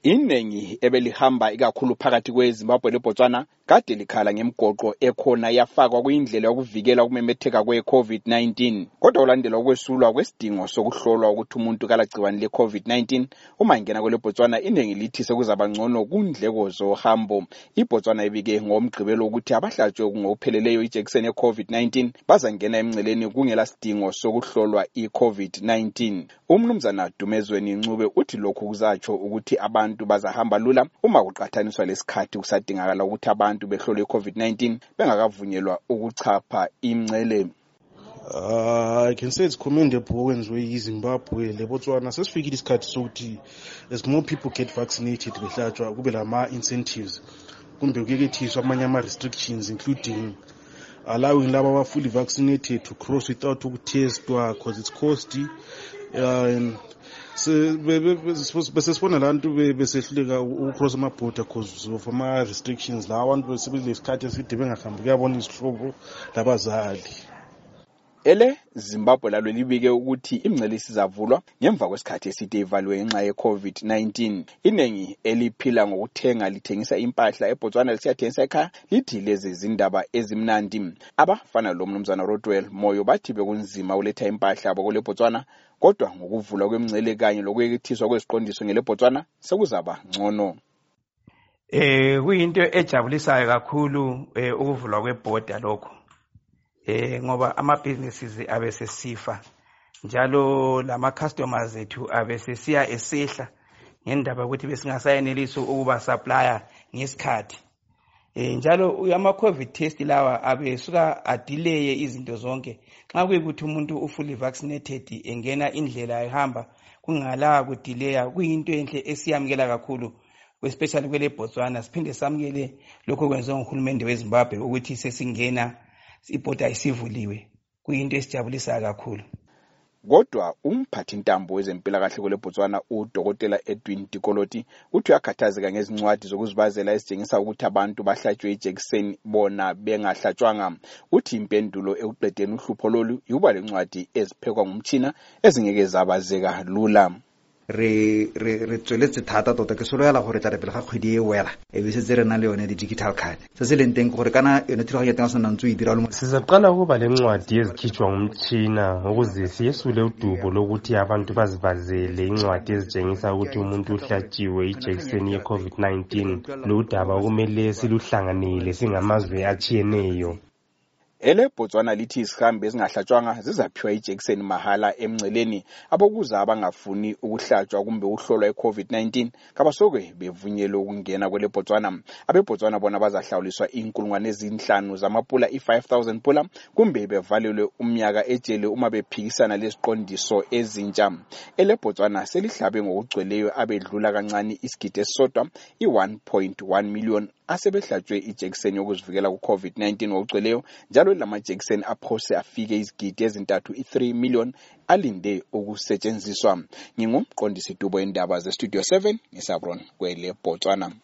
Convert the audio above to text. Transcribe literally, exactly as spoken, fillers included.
Iningi ebelihamba ikakhulu phakathi kweZimbabwe leBotswana kade likhala ngemigoqo ekhona yafakwa kuyindlela yokuvikela ukumemetheka kwe-COVID nineteen. Kodwa ulandela ukwesulwa kwesidingo sokuhlolwa ukuthi umuntu kalagciwane le-COVID nineteen, uma ingena kwele Botswana iningi lithi sekuzaba ngcono kundleko zohambo. IBotswana ibike ngomgqibelo ukuthi abahlatshwe ngokupheleleyo ijekiseni ye-COVID nineteen bazangena emngceleni kungela sidingo sokuhlolwa i-COVID nineteen. Umnumzana Dumezweni Ncube uthi lokhu kuzatsho ukuthi abantu bazahamba lula uma kuqhathaniswa lesikhathi kusadingakala ukuthi abantu behlolwe i-COVID nineteen bengakavunyelwa ukuchapha imngcele. Uh, I can say it's commendable okwenziwe iZimbabwe leBotswana. Sesifikile isikhathi sokuthi as more people get vaccinated behlatshwa kube lama incentives kumbe kuyekethiswa amanye ama restrictions including allowing laba aba fully vaccinated to cross without ukutestwa because it's costly. Uh, so bese sibona lantu besehluleka ucross ama border because of ama restrictions la abantu besebenzile isikhathi eside bengahambi kuyabona izihlobo labazali. Ele Zimbabwe lalo libike ukuthi imngcele isizavulwa ngemva kwesikhathi eside ivalwe ngenxa ye-COVID nineteen. Iningi eliphila ngokuthenga lithengisa impahla eBotswana lisiyathengisa ekhaya lithi lezi zindaba ezimnandi. Abafana lo mnumzana Rodwell Moyo bathi bekunzima uletha impahla abo kule Botswana, kodwa ngokuvula kwemngcele kanye lokuyekethiswa kweziqondiso ngele Botswana sekuzaba ngcono. Eh kuyinto ejabulisayo kakhulu ukuvulwa kweborder lokho. Eh ngoba ama businesses abesesifa njalo lama customers ethu abesesiya esehla ngendaba ukuthi besingasayenelisi ukuba supplier ngesikhathi. Eh njalo ama COVID test lawa abesuka adelay izinto zonke. Xa kuyikuthi umuntu ufully vaccinated engena indlela ehamba kungala kudelay kuyinto enhle esiyamkela kakhulu, especially kwele Botswana. Siphinde samkele lokho kwenziwa nguhulumende weZimbabwe ukuthi sesingena iborder isivuliwe, kuyinto esijabulisa kakhulu. Kodwa umphathi ntambo wezempilakahle kwele Botswana uDokotela Edwin Dikoloti uthi uyakhathazeka ngezincwadi zokuzibazela ezitshengisa ukuthi abantu bahlatshwe ijekiseni bona bengahlatshwanga. Uthi impendulo ekuqedeni uhlupho lolu yuba lencwadi eziphekwa ngumtshina ezingeke zabazeka lula. re re re tsweletse thata tota ke solo ya la gore tla re pele ga kgwedi e wela e be se re na le yone di digital card se se leng teng gore kana yone thiro ya teng sona ntse e dira lo sizaqala ukuba lencwadi ezikhitshwa ngumtshina ukuze siyesule udubo lokuthi abantu bazibazele incwadi ezitshengisa ukuthi umuntu uhlatshiwe ijekiseni ye-COVID nineteen. Lo daba okumele siluhlanganele singamazwe achiyeneyo. Ele Botswana lithi isihambi ezingahlatshwanga zizaphiwa ijekiseni mahala emngceleni. Abokuza abangafuni ukuhlatshwa kumbe ukuhlolwa i-COVID nineteen kabasoke bevunyelwe ukungena kwele Botswana. AbeBotswana bona bazahlawuliswa inkulungwane ezinhlanu zamapula i-five thousand pula kumbe bevalelwe umnyaka ejele uma bephikisana leziqondiso ezintsha. Ele Botswana selihlabe ngokugcweleyo abedlula kancane isigidi esisodwa i-one point one million asebehlatshwe ijekiseni yokuzivikela ku-COVID nineteen ngokugcweleyo, njalo lamajekiseni aphose afike izigidi ezintathu i-three million alinde ukusetshenziswa. Ngingumqondisi Dubo endaba ze Studio seven ngeSabron kwele Botswana.